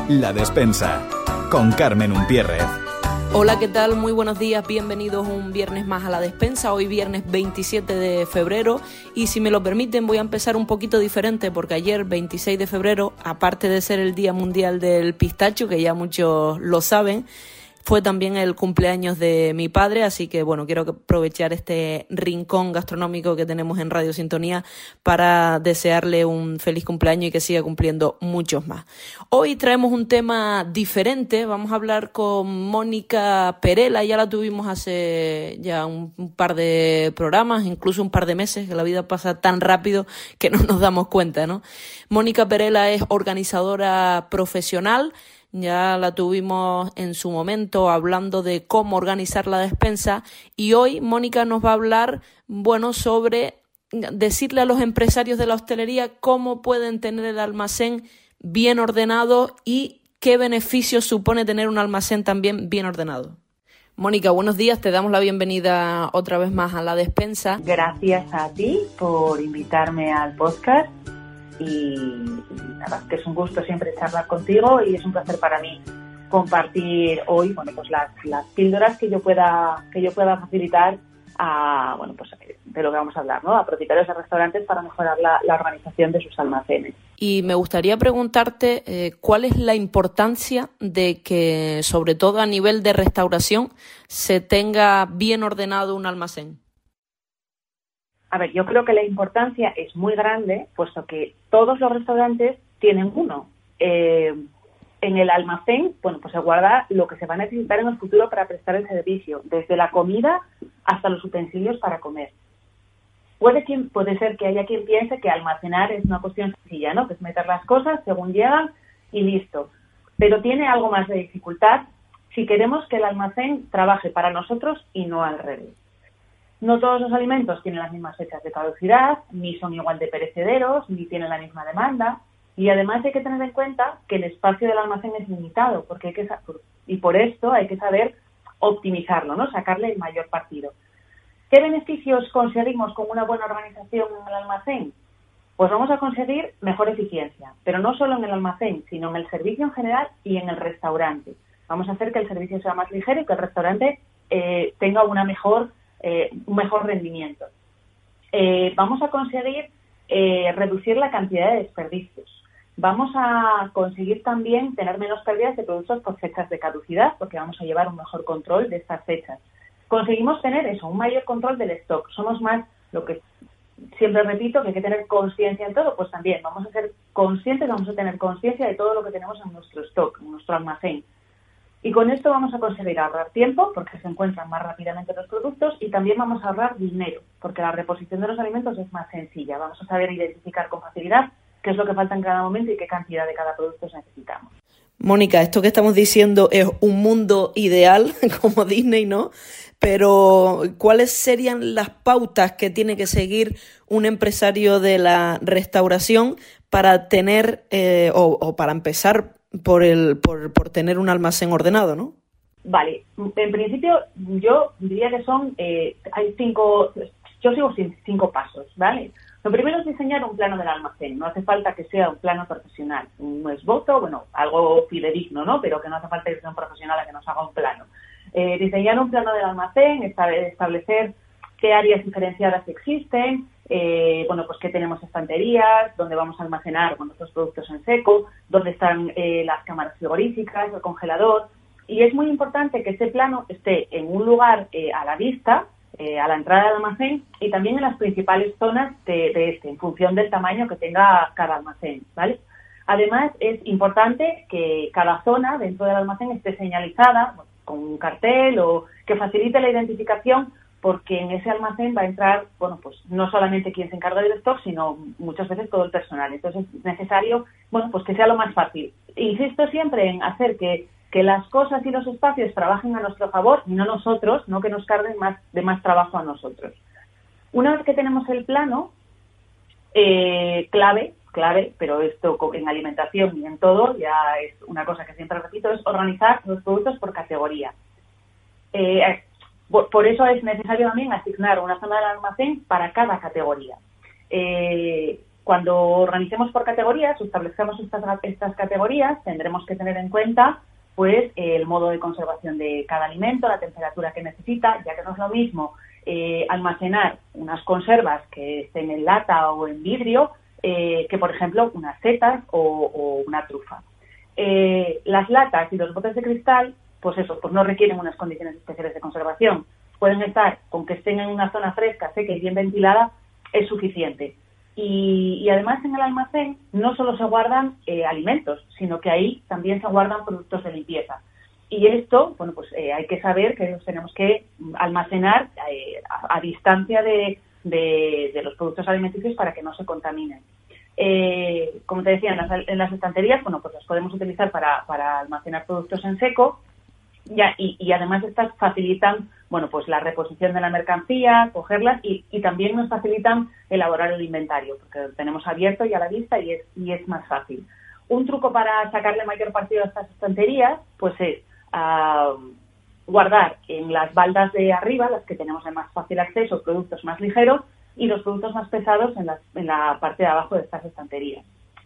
La Despensa, con Carmen Umpierrez. Hola, ¿qué tal? Muy buenos días, bienvenidos un viernes más a La Despensa. Hoy viernes 27 de febrero y si me lo permiten voy a empezar un poquito diferente porque ayer 26 de febrero, aparte de ser el Día Mundial del Pistacho, que ya muchos lo saben, fue también el cumpleaños de mi padre, así que bueno, quiero aprovechar este rincón gastronómico que tenemos en Radio Sintonía para desearle un feliz cumpleaños y que siga cumpliendo muchos más. Hoy traemos un tema diferente, vamos a hablar con Mónica Perela, ya la tuvimos hace ya un par de programas, incluso un par de meses, que la vida pasa tan rápido que no nos damos cuenta, ¿no? Mónica Perela es organizadora profesional. Ya la tuvimos en su momento hablando de cómo organizar la despensa y hoy Mónica nos va a hablar, sobre decirle a los empresarios de la hostelería cómo pueden tener el almacén bien ordenado y qué beneficios supone tener un almacén también bien ordenado. Mónica, buenos días, te damos la bienvenida otra vez más a La Despensa. Gracias a ti por invitarme al podcast. Y nada, que es un gusto siempre charlar contigo y es un placer para mí compartir hoy, las píldoras que yo pueda facilitar a, de lo que vamos a hablar, ¿no? A propietarios de restaurantes para mejorar la organización de sus almacenes. Y me gustaría preguntarte cuál es la importancia de que, sobre todo a nivel de restauración, se tenga bien ordenado un almacén. A ver, yo creo que la importancia es muy grande, puesto que todos los restaurantes tienen uno. En el almacén, se guarda lo que se va a necesitar en el futuro para prestar el servicio, desde la comida hasta los utensilios para comer. Puede ser que haya quien piense que almacenar es una cuestión sencilla, ¿no? Que es meter las cosas según llegan y listo. Pero tiene algo más de dificultad si queremos que el almacén trabaje para nosotros y no al revés. No todos los alimentos tienen las mismas fechas de caducidad, ni son igual de perecederos, ni tienen la misma demanda. Y además hay que tener en cuenta que el espacio del almacén es limitado, y por esto hay que saber optimizarlo, ¿no? Sacarle el mayor partido. ¿Qué beneficios conseguimos con una buena organización en el almacén? Pues vamos a conseguir mejor eficiencia, pero no solo en el almacén, sino en el servicio en general y en el restaurante. Vamos a hacer que el servicio sea más ligero y que el restaurante tenga un mejor rendimiento. Vamos a conseguir reducir la cantidad de desperdicios. Vamos a conseguir también tener menos pérdidas de productos por fechas de caducidad, porque vamos a llevar un mejor control de estas fechas. Conseguimos tener un mayor control del stock. Somos más, lo que siempre repito, que hay que tener conciencia en todo, pues también vamos a ser conscientes, vamos a tener conciencia de todo lo que tenemos en nuestro stock, en nuestro almacén. Y con esto vamos a conseguir ahorrar tiempo, porque se encuentran más rápidamente los productos, y también vamos a ahorrar dinero, porque la reposición de los alimentos es más sencilla. Vamos a saber identificar con facilidad qué es lo que falta en cada momento y qué cantidad de cada producto necesitamos. Mónica, esto que estamos diciendo es un mundo ideal, como Disney, ¿no? Pero ¿cuáles serían las pautas que tiene que seguir un empresario de la restauración para tener o para empezar por tener un almacén ordenado, ¿no? Vale, en principio yo diría que yo sigo 5 pasos, ¿vale? Lo primero es diseñar un plano del almacén. No hace falta que sea un plano profesional, un esbozo, algo fidedigno, ¿no? Pero que no hace falta que sea un profesional a que nos haga un plano. Diseñar un plano del almacén, establecer qué áreas diferenciadas existen, qué tenemos estanterías, dónde vamos a almacenar nuestros productos en seco, dónde están las cámaras frigoríficas, el congelador. Y es muy importante que ese plano esté en un lugar a la vista, a la entrada del almacén y también en las principales zonas en función del tamaño que tenga cada almacén, ¿vale? Además, es importante que cada zona dentro del almacén esté señalizada con un cartel o que facilite la identificación, porque en ese almacén va a entrar, no solamente quien se encarga del stock, sino muchas veces todo el personal. Entonces es necesario, que sea lo más fácil. Insisto siempre en hacer que las cosas y los espacios trabajen a nuestro favor y no nosotros, no que nos carguen más trabajo a nosotros. Una vez que tenemos el plano, clave, pero esto en alimentación y en todo, ya es una cosa que siempre repito, es organizar los productos por categoría. Por eso es necesario también asignar una zona del almacén para cada categoría. cuando organicemos por categorías, establezcamos estas categorías, tendremos que tener en cuenta pues el modo de conservación de cada alimento, la temperatura que necesita, ya que no es lo mismo almacenar unas conservas que estén en lata o en vidrio que, por ejemplo, unas setas o una trufa. Las latas y los botes de cristal, pues no requieren unas condiciones especiales de conservación. Pueden estar, con que estén en una zona fresca, seca y bien ventilada, es suficiente. Y además en el almacén no solo se guardan alimentos, sino que ahí también se guardan productos de limpieza. Y esto, hay que saber que los tenemos que almacenar a distancia de los productos alimenticios para que no se contaminen. Como te decía, en las estanterías, las podemos utilizar para almacenar productos en seco. Y además estas facilitan la reposición de la mercancía, cogerlas y también nos facilitan elaborar el inventario, porque lo tenemos abierto y a la vista y es más fácil. Un truco para sacarle mayor partido a estas estanterías es guardar en las baldas de arriba, las que tenemos de más fácil acceso, productos más ligeros y los productos más pesados en la parte de abajo de estas estanterías.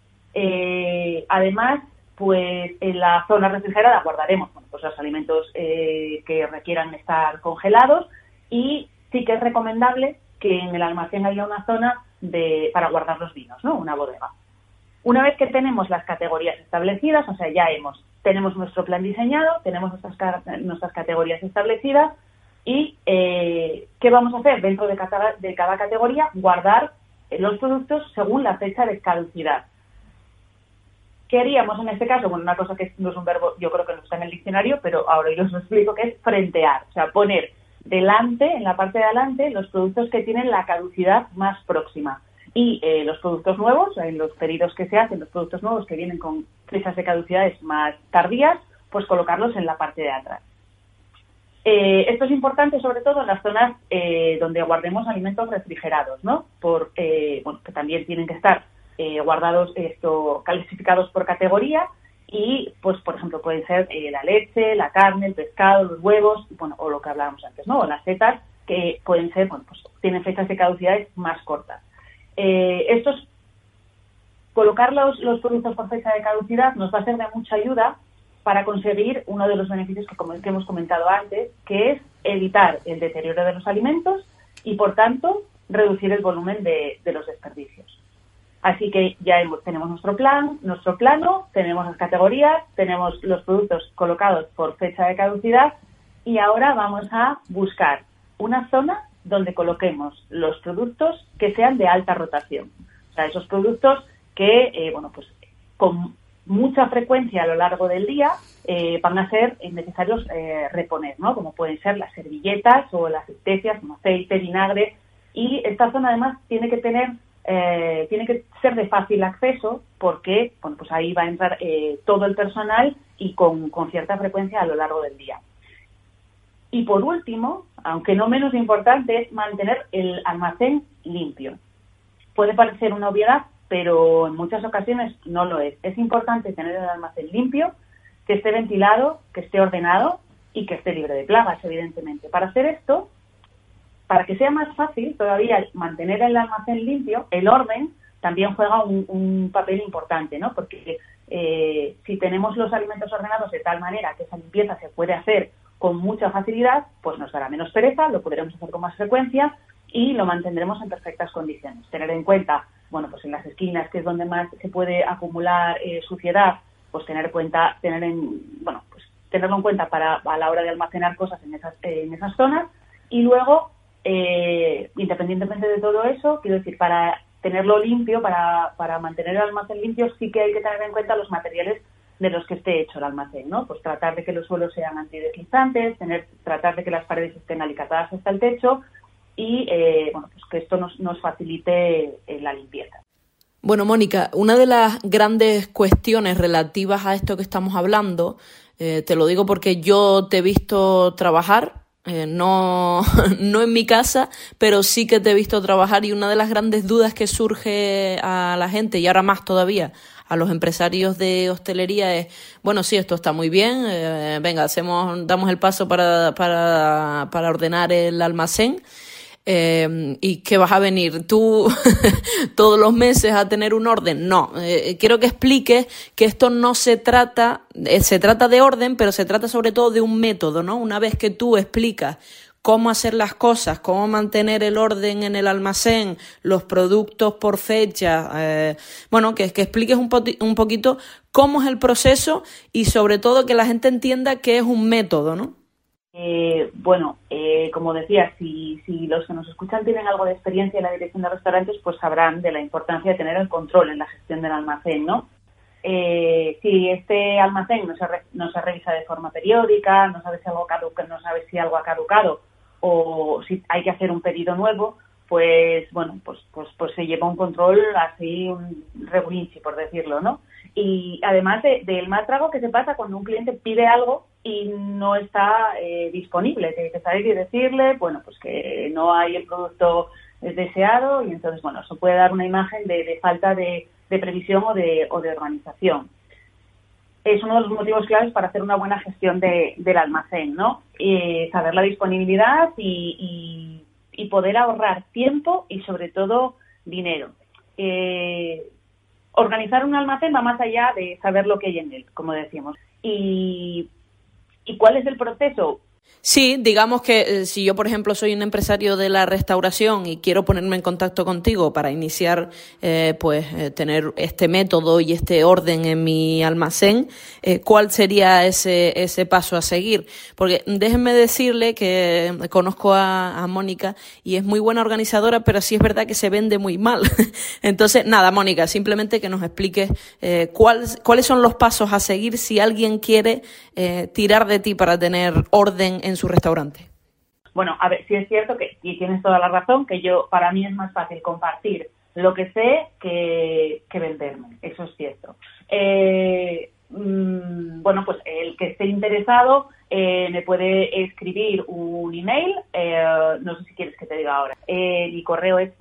Además, en la zona refrigerada guardaremos los alimentos que requieran estar congelados y sí que es recomendable que en el almacén haya una zona para guardar los vinos, ¿no? Una bodega. Una vez que tenemos las categorías establecidas, tenemos nuestro plan diseñado, tenemos nuestras categorías establecidas y ¿qué vamos a hacer? Dentro de cada categoría, guardar los productos según la fecha de caducidad. ¿Qué haríamos en este caso? Una cosa que no es un verbo, yo creo que no está en el diccionario, pero ahora yo os lo explico, que es frentear. O sea, poner delante, en la parte de adelante, los productos que tienen la caducidad más próxima. Y los productos nuevos, en los pedidos que se hacen, los productos nuevos que vienen con fechas de caducidades más tardías, pues colocarlos en la parte de atrás. Esto es importante sobre todo en las zonas donde guardemos alimentos refrigerados, ¿no? Que también tienen que estar guardados, clasificados por categoría y, por ejemplo, pueden ser la leche, la carne, el pescado, los huevos, o lo que hablábamos antes, ¿no? O las setas, que pueden ser, tienen fechas de caducidades más cortas. Colocar los productos por fecha de caducidad nos va a ser de mucha ayuda para conseguir uno de los beneficios que hemos comentado antes, que es evitar el deterioro de los alimentos y, por tanto, reducir el volumen de los desperdicios. Así que ya tenemos nuestro plano, tenemos las categorías, tenemos los productos colocados por fecha de caducidad y ahora vamos a buscar una zona donde coloquemos los productos que sean de alta rotación. O sea, esos productos que, con mucha frecuencia a lo largo del día van a ser necesarios reponer, ¿no? Como pueden ser las servilletas o las especias, como aceite, vinagre. Y esta zona además tiene que ser de fácil acceso porque, ahí va a entrar todo el personal y con cierta frecuencia a lo largo del día. Y por último, aunque no menos importante, es mantener el almacén limpio. Puede parecer una obviedad, pero en muchas ocasiones no lo es. Es importante tener el almacén limpio, que esté ventilado, que esté ordenado y que esté libre de plagas, evidentemente. Para hacer esto, para que sea más fácil todavía mantener el almacén limpio, el orden también juega un papel importante, ¿no? Porque si tenemos los alimentos ordenados de tal manera que esa limpieza se puede hacer con mucha facilidad, pues nos dará menos pereza, lo podremos hacer con más frecuencia y lo mantendremos en perfectas condiciones. Tener en cuenta, en las esquinas, que es donde más se puede acumular suciedad, pues tenerlo en cuenta a la hora de almacenar cosas en esas zonas. Y luego, independientemente de todo eso, quiero decir, para tenerlo limpio, para mantener el almacén limpio, sí que hay que tener en cuenta los materiales de los que esté hecho el almacén, ¿no? Pues tratar de que los suelos sean antideslizantes, tratar de que las paredes estén alicatadas hasta el techo y, que esto nos facilite la limpieza. Bueno, Mónica, una de las grandes cuestiones relativas a esto que estamos hablando, te lo digo porque yo te he visto trabajar, no en mi casa, pero sí que te he visto trabajar, y una de las grandes dudas que surge a la gente, y ahora más todavía a los empresarios de hostelería, es, sí, esto está muy bien, venga, damos el paso para ordenar el almacén, ¿Y qué vas a venir tú todos los meses a tener un orden? No, quiero que expliques que esto no se trata de orden, pero se trata sobre todo de un método, ¿no? Una vez que tú explicas cómo hacer las cosas, cómo mantener el orden en el almacén, los productos por fecha, que expliques un poquito cómo es el proceso y sobre todo que la gente entienda que es un método, ¿no? Como decía, si los que nos escuchan tienen algo de experiencia en la dirección de restaurantes, pues sabrán de la importancia de tener el control en la gestión del almacén, ¿no? Si este almacén no se revisa de forma periódica, no sabes si algo ha caducado o si hay que hacer un pedido nuevo, pues se lleva un control así, un regulinchi, por decirlo, ¿no? Y además del mal trago que se pasa cuando un cliente pide algo y no está disponible, hay que salir y decirle, que no hay el producto deseado, y entonces, eso puede dar una imagen de falta de previsión o de organización. Es uno de los motivos claves para hacer una buena gestión del almacén, ¿no? Saber la disponibilidad y poder ahorrar tiempo y, sobre todo, dinero. Organizar un almacén va más allá de saber lo que hay en él, como decíamos. ¿Y cuál es el proceso? Sí, digamos que si yo, por ejemplo, soy un empresario de la restauración y quiero ponerme en contacto contigo para iniciar, tener este método y este orden en mi almacén, ¿cuál sería ese paso a seguir? Porque déjenme decirle que conozco a Mónica y es muy buena organizadora, pero sí es verdad que se vende muy mal. Entonces, nada, Mónica, simplemente que nos expliques cuáles son los pasos a seguir si alguien quiere tirar de ti para tener orden en su restaurante. Bueno, a ver, sí es cierto y tienes toda la razón, para mí es más fácil compartir lo que sé que venderme, eso es cierto. El que esté interesado me puede escribir un email, no sé si quieres que te diga ahora. Mi correo es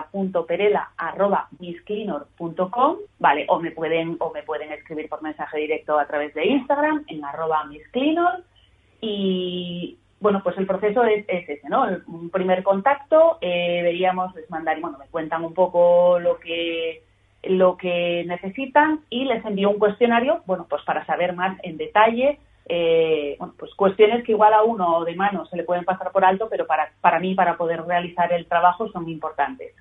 monica.perela@misscleanor.com, vale, o me pueden escribir por mensaje directo a través de Instagram en @misscleanor. Y el proceso es ese, ¿no? Un primer contacto, les mandar, me cuentan un poco lo que necesitan y les envío un cuestionario, para saber más en detalle, cuestiones que igual a uno de mano se le pueden pasar por alto, pero para mí, para poder realizar el trabajo, son muy importantes.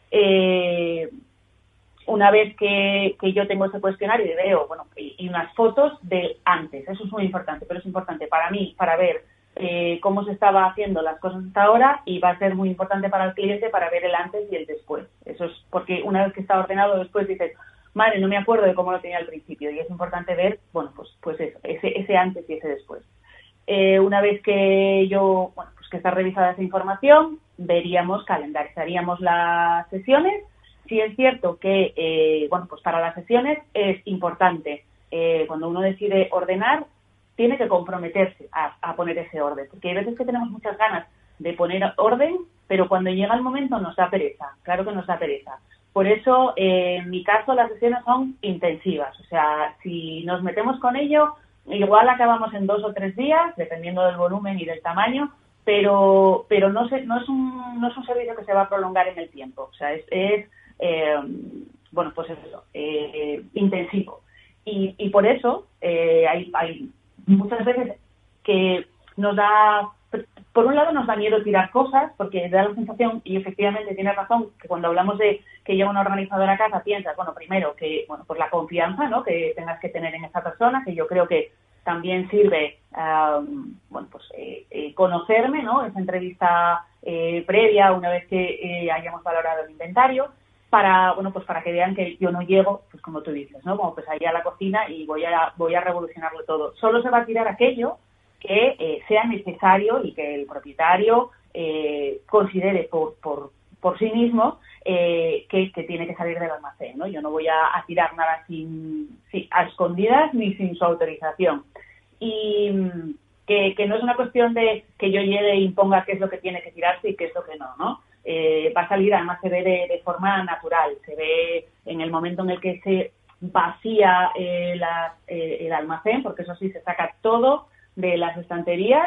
Una vez que yo tengo ese cuestionario y veo, y unas fotos del antes, eso es muy importante, pero es importante para mí, para ver cómo se estaba haciendo las cosas hasta ahora, y va a ser muy importante para el cliente para ver el antes y el después. Eso es porque una vez que está ordenado, después dices, madre, no me acuerdo de cómo lo tenía al principio, y es importante ver, eso, ese antes y ese después. Una vez que que está revisada esa información, calendarizaríamos las sesiones. Sí es cierto que, para las sesiones es importante, cuando uno decide ordenar, tiene que comprometerse a poner ese orden, porque hay veces que tenemos muchas ganas de poner orden, pero cuando llega el momento nos da pereza, claro que nos da pereza. Por eso, en mi caso, las sesiones son intensivas, o sea, si nos metemos con ello, igual acabamos en 2 o 3 días, dependiendo del volumen y del tamaño, pero no es un servicio que se va a prolongar en el tiempo, o sea, es intensivo. Y por eso hay muchas veces que por un lado nos da miedo tirar cosas, porque da la sensación, y efectivamente tiene razón, que cuando hablamos de que llega una organizadora a casa, piensas, primero que, por la confianza, ¿no?, que tengas que tener en esa persona, que yo creo que también sirve, conocerme, ¿no?, esa entrevista previa, una vez que hayamos valorado el inventario, para que vean que yo no llego, pues como tú dices, ¿no?, como ahí a la cocina y voy a revolucionarlo todo. Solo se va a tirar aquello que sea necesario y que el propietario considere por sí mismo que tiene que salir del almacén, ¿no? Yo no voy a tirar nada a escondidas ni sin su autorización. Y que no es una cuestión de que yo llegue e imponga qué es lo que tiene que tirarse y qué es lo que no, ¿no? Va a salir, además se ve de forma natural, se ve en el momento en el que se vacía el almacén, porque eso sí, se saca todo de las estanterías,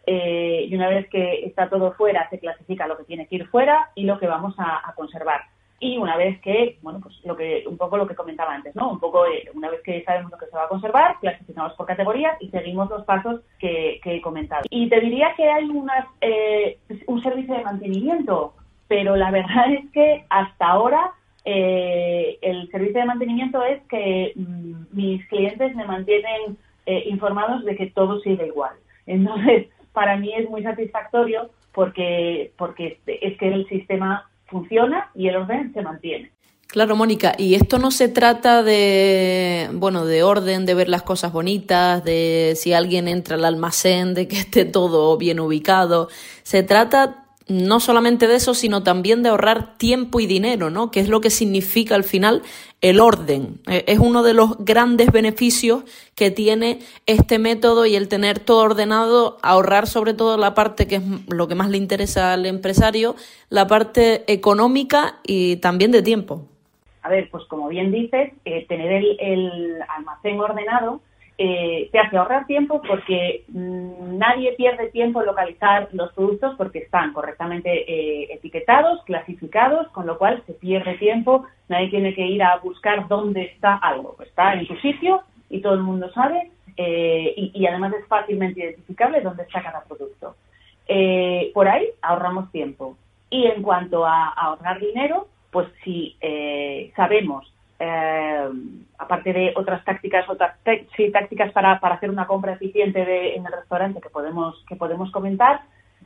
y una vez que está todo fuera se clasifica lo que tiene que ir fuera y lo que vamos a conservar. Y una vez que, bueno, pues un poco lo que comentaba antes, ¿no? Un poco, una vez que sabemos lo que se va a conservar, clasificamos por categorías y seguimos los pasos que he comentado. Y te diría que hay un servicio de mantenimiento, pero la verdad es que hasta ahora el servicio de mantenimiento es que mis clientes me mantienen informados de que todo sigue igual. Entonces, para mí es muy satisfactorio porque es que el sistema funciona y el orden se mantiene. Claro, Mónica, y esto no se trata de orden, de ver las cosas bonitas, de si alguien entra al almacén, de que esté todo bien ubicado. Se trata no solamente de eso, sino también de ahorrar tiempo y dinero, ¿no? Que es lo que significa al final el orden. Es uno de los grandes beneficios que tiene este método y el tener todo ordenado, ahorrar sobre todo la parte que es lo que más le interesa al empresario, la parte económica y también de tiempo. A ver, pues como bien dices, tener el almacén ordenado te hace ahorrar tiempo porque nadie pierde tiempo en localizar los productos porque están correctamente etiquetados, clasificados, con lo cual se pierde tiempo, nadie tiene que ir a buscar dónde está algo, está en tu sitio y todo el mundo sabe y además es fácilmente identificable dónde está cada producto. Por ahí ahorramos tiempo. Y en cuanto a ahorrar dinero, pues si sabemos, aparte de otras tácticas para hacer una compra eficiente en el restaurante que podemos comentar,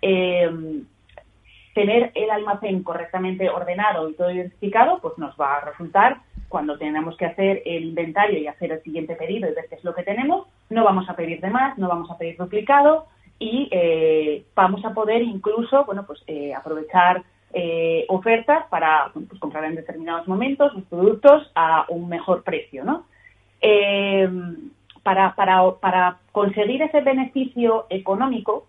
tener el almacén correctamente ordenado y todo identificado, pues nos va a resultar, cuando tenemos que hacer el inventario y hacer el siguiente pedido y ver qué es lo que tenemos, no vamos a pedir de más, no vamos a pedir duplicado y vamos a poder incluso, aprovechar ofertas para comprar en determinados momentos los productos a un mejor precio, ¿no? Para conseguir ese beneficio económico,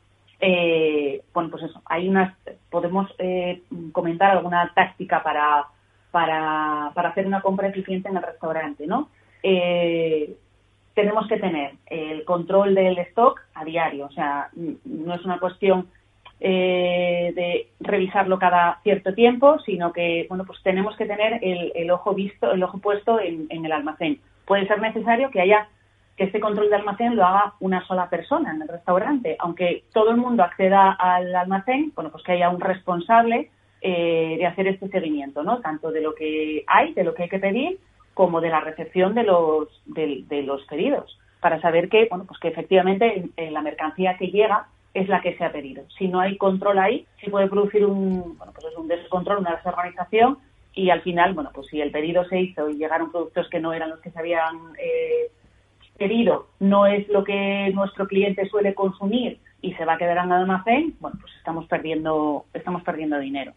podemos comentar alguna táctica para hacer una compra eficiente en el restaurante, ¿no? Tenemos que tener el control del stock a diario, o sea, no es una cuestión de revisarlo cada cierto tiempo, sino que tenemos que tener el ojo puesto en el almacén. Puede ser necesario que este control de almacén lo haga una sola persona en el restaurante, aunque todo el mundo acceda al almacén, que haya un responsable de hacer este seguimiento, ¿no? Tanto de lo que hay que pedir, como de la recepción de los pedidos, para saber que efectivamente la mercancía que llega es la que se ha pedido. Si no hay control ahí, se puede producir un descontrol, una desorganización y al final, si el pedido se hizo y llegaron productos que no eran los que se habían pedido, no es lo que nuestro cliente suele consumir y se va a quedar en el almacén, estamos perdiendo dinero.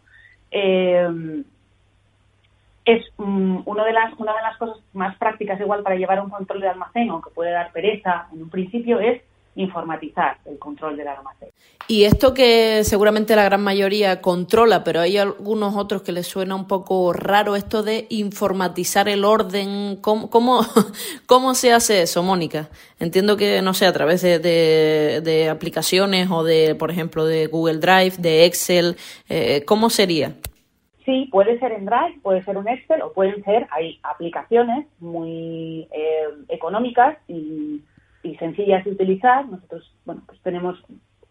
Es una de las cosas más prácticas igual para llevar un control de almacén, aunque puede dar pereza en un principio, es informatizar el control del almacén. Y esto que seguramente la gran mayoría controla, pero hay algunos otros que les suena un poco raro esto de informatizar el orden. ¿Cómo se hace eso, Mónica? Entiendo que, no sé, a través de aplicaciones o de, por ejemplo, de Google Drive, de Excel. ¿Cómo sería? Sí, puede ser en Drive, puede ser un Excel o hay aplicaciones muy económicas y sencillas de utilizar. Nosotros, tenemos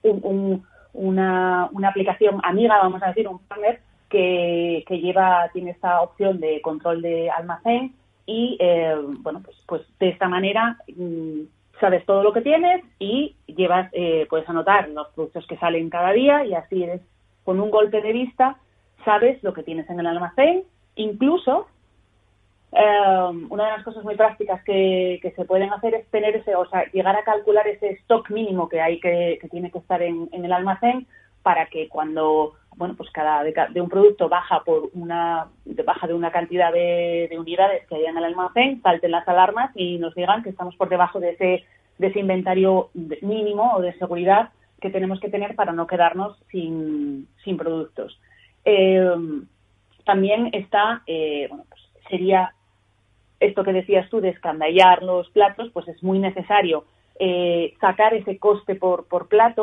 una aplicación amiga, vamos a decir, un partner que tiene esta opción de control de almacén y, de esta manera sabes todo lo que tienes y puedes anotar los productos que salen cada día y así con un golpe de vista sabes lo que tienes en el almacén. Incluso una de las cosas muy prácticas que se pueden hacer es tener llegar a calcular ese stock mínimo que hay que tiene que estar en el almacén para que cuando cada de un producto baja de una cantidad de unidades que hay en el almacén, salten las alarmas y nos digan que estamos por debajo de ese inventario mínimo o de seguridad que tenemos que tener para no quedarnos sin productos. También está sería esto que decías tú de escandallar los platos, pues es muy necesario sacar ese coste por plato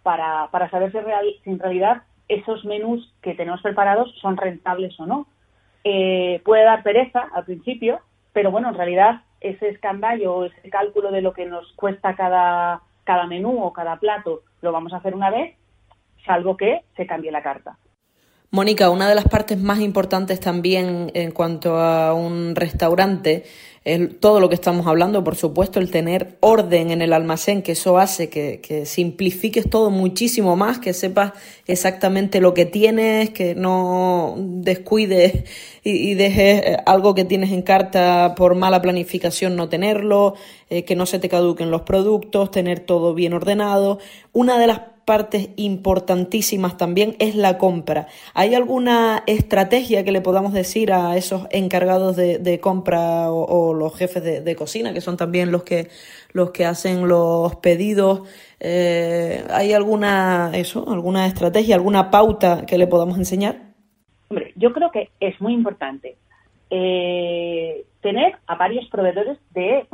para saber si en realidad esos menús que tenemos preparados son rentables o no. Puede dar pereza al principio, pero bueno, en realidad ese escandallo, ese cálculo de lo que nos cuesta cada menú o cada plato, lo vamos a hacer una vez, salvo que se cambie la carta. Mónica, una de las partes más importantes también en cuanto a un restaurante es todo lo que estamos hablando, por supuesto, el tener orden en el almacén, que eso hace que simplifiques todo muchísimo más, que sepas exactamente lo que tienes, que no descuides y dejes algo que tienes en carta por mala planificación no tenerlo, que no se te caduquen los productos, tener todo bien ordenado. Una de las partes importantísimas también es la compra. ¿Hay alguna estrategia que le podamos decir a esos encargados de compra o los jefes de cocina, que son también los que hacen los pedidos? ¿Hay alguna estrategia, alguna pauta que le podamos enseñar? Hombre, yo creo que es muy importante tener a varios proveedores de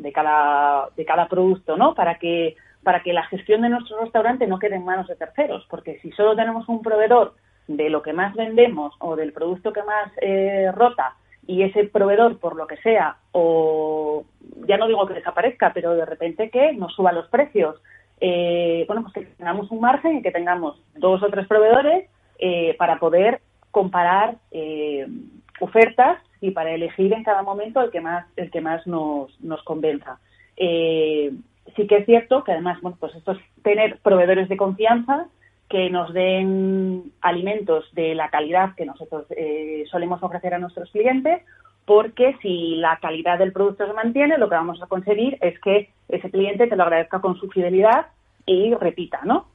cada producto, ¿no? Para que la gestión de nuestro restaurante no quede en manos de terceros, porque si solo tenemos un proveedor de lo que más vendemos o del producto que más rota, y ese proveedor, por lo que sea, o ya no digo que desaparezca, pero de repente que nos suba los precios, pues que tengamos un margen y que tengamos 2 o 3 proveedores para poder comparar ofertas y para elegir en cada momento el que más nos convenza. Sí que es cierto que además, pues esto es tener proveedores de confianza que nos den alimentos de la calidad que nosotros solemos ofrecer a nuestros clientes, porque si la calidad del producto se mantiene, lo que vamos a conseguir es que ese cliente te lo agradezca con su fidelidad y repita, ¿no?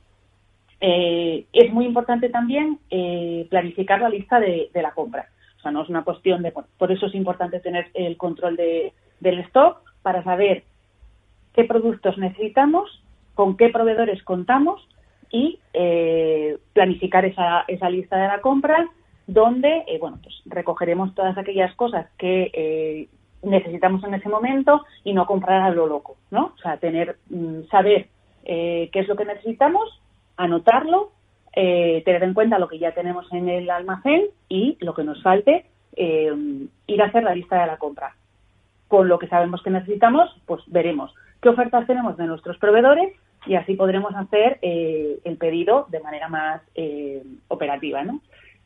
Es muy importante también planificar la lista de la compra. O sea, no es una cuestión de... Por eso es importante tener el control del stock para saber qué productos necesitamos, con qué proveedores contamos y planificar esa lista de la compra donde pues recogeremos todas aquellas cosas que necesitamos en ese momento y no comprar a lo loco, ¿no? O sea, saber qué es lo que necesitamos, anotarlo, tener en cuenta lo que ya tenemos en el almacén y lo que nos falte, ir a hacer la lista de la compra. Con lo que sabemos que necesitamos, pues veremos qué ofertas tenemos de nuestros proveedores y así podremos hacer el pedido de manera más operativa, ¿no?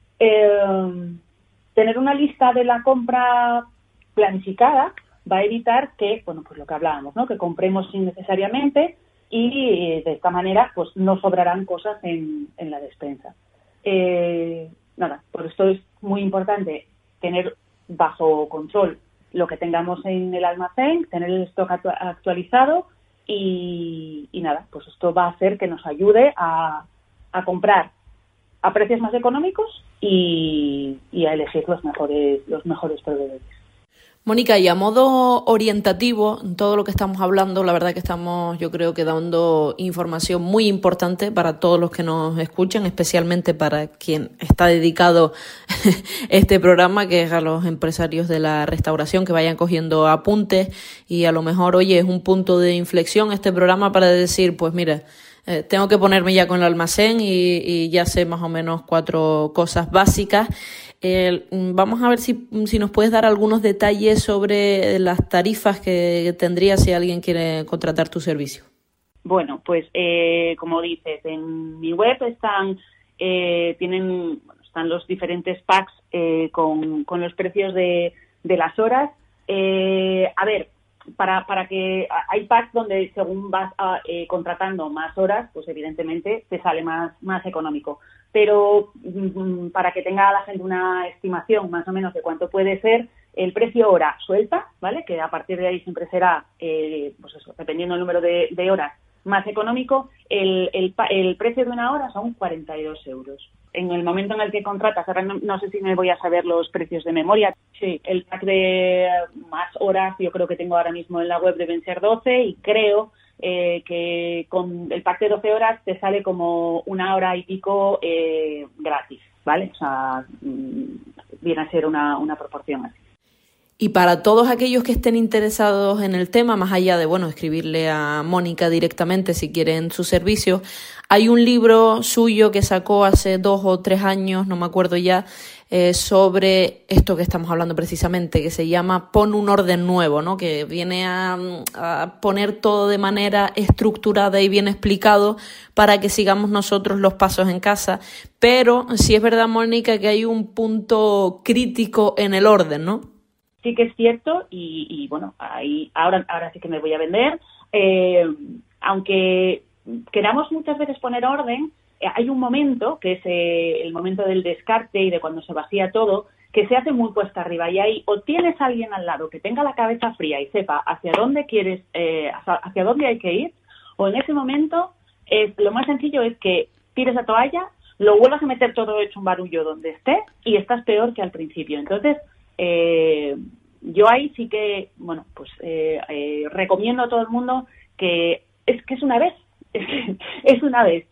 Tener una lista de la compra planificada va a evitar que, pues lo que hablábamos, ¿no? Que compremos innecesariamente y de esta manera pues no sobrarán cosas en la despensa. Por esto es muy importante tener bajo control lo que tengamos en el almacén, tener el stock actualizado y pues esto va a hacer que nos ayude a comprar a precios más económicos y a elegir los mejores proveedores. Mónica, y a modo orientativo, en todo lo que estamos hablando, la verdad que estamos, yo creo que dando información muy importante para todos los que nos escuchan, especialmente para quien está dedicado este programa, que es a los empresarios de la restauración, que vayan cogiendo apuntes y a lo mejor, oye, es un punto de inflexión este programa para decir, pues mira, tengo que ponerme ya con el almacén y ya sé más o menos 4 cosas básicas. Vamos a ver si nos puedes dar algunos detalles sobre las tarifas que tendría si alguien quiere contratar tu servicio. Bueno, pues como dices, en mi web están los diferentes packs con los precios de las horas. Para que hay packs donde según vas contratando más horas, pues evidentemente te sale más económico. Pero para que tenga la gente una estimación más o menos de cuánto puede ser el precio hora suelta, ¿vale? Que a partir de ahí siempre será, dependiendo del número de horas, más económico. El precio de una hora son 42 euros. En el momento en el que contratas, ahora no sé si me voy a saber los precios de memoria. Sí, el pack de más horas yo creo que tengo ahora mismo en la web deben ser 12 y creo que con el pack de 12 horas te sale como 1 hora y pico gratis, ¿vale? O sea, viene a ser una proporción así. Y para todos aquellos que estén interesados en el tema, más allá de, escribirle a Mónica directamente si quieren su servicio, hay un libro suyo que sacó hace 2 o 3 años, no me acuerdo ya, sobre esto que estamos hablando precisamente, que se llama Pon un orden nuevo, ¿no? Que viene a poner todo de manera estructurada y bien explicado para que sigamos nosotros los pasos en casa. Pero sí es verdad, Mónica, que hay un punto crítico en el orden, ¿no? Sí que es cierto y ahí ahora sí que me voy a vender. Aunque queramos muchas veces poner orden, hay un momento, que es el momento del descarte y de cuando se vacía todo, que se hace muy cuesta arriba. Y ahí o tienes a alguien al lado que tenga la cabeza fría y sepa hacia dónde hacia dónde hay que ir, o en ese momento lo más sencillo es que tires la toalla, lo vuelvas a meter todo hecho un barullo donde esté y estás peor que al principio. Entonces, yo ahí sí que, recomiendo a todo el mundo que es una vez, es una vez.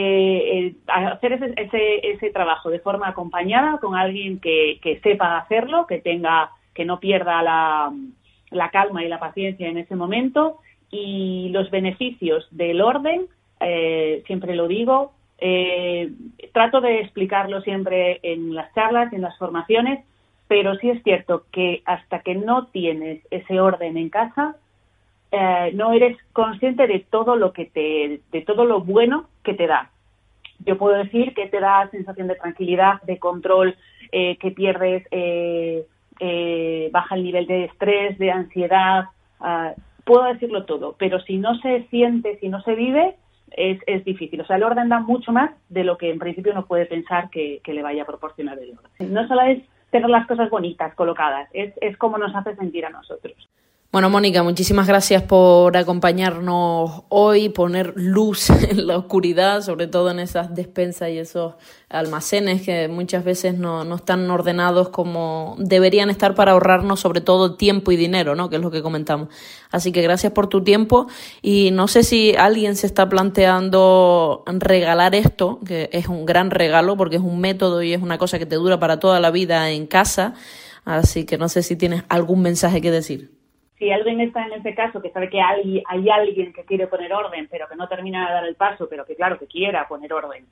Hacer ese trabajo de forma acompañada con alguien que sepa hacerlo, que no pierda la calma y la paciencia en ese momento. Y los beneficios del orden, siempre lo digo, trato de explicarlo siempre en las charlas, en las formaciones, pero sí es cierto que hasta que no tienes ese orden en casa, no eres consciente de todo lo bueno que te da. Yo puedo decir que te da sensación de tranquilidad, de control, que pierdes, baja el nivel de estrés, de ansiedad. Puedo decirlo todo, pero si no se siente, si no se vive, es difícil. O sea, el orden da mucho más de lo que en principio uno puede pensar que le vaya a proporcionar el orden. No solo es tener las cosas bonitas colocadas, es como nos hace sentir a nosotros. Bueno, Mónica, muchísimas gracias por acompañarnos hoy, poner luz en la oscuridad, sobre todo en esas despensas y esos almacenes que muchas veces no están ordenados como deberían estar para ahorrarnos sobre todo tiempo y dinero, ¿no? Que es lo que comentamos. Así que gracias por tu tiempo y no sé si alguien se está planteando regalar esto, que es un gran regalo porque es un método y es una cosa que te dura para toda la vida en casa, así que no sé si tienes algún mensaje que decir. Si alguien está en ese caso que sabe que hay alguien que quiere poner orden, pero que no termina de dar el paso, pero que claro, que quiera poner orden,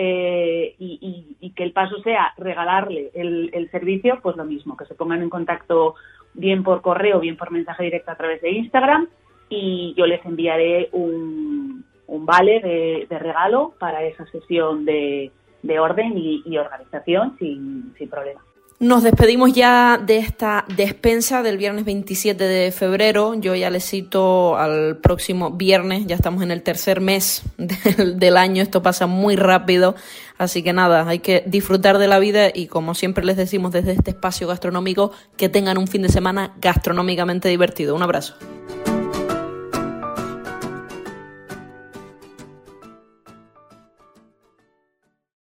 y que el paso sea regalarle el servicio, pues lo mismo, que se pongan en contacto bien por correo, bien por mensaje directo a través de Instagram, y yo les enviaré un vale de regalo para esa sesión de orden y organización sin problema. Nos despedimos ya de esta despensa del viernes 27 de febrero. Yo ya les cito al próximo viernes. Ya estamos en el tercer mes del año. Esto pasa muy rápido. Así que nada, hay que disfrutar de la vida y como siempre les decimos desde este espacio gastronómico, que tengan un fin de semana gastronómicamente divertido. Un abrazo.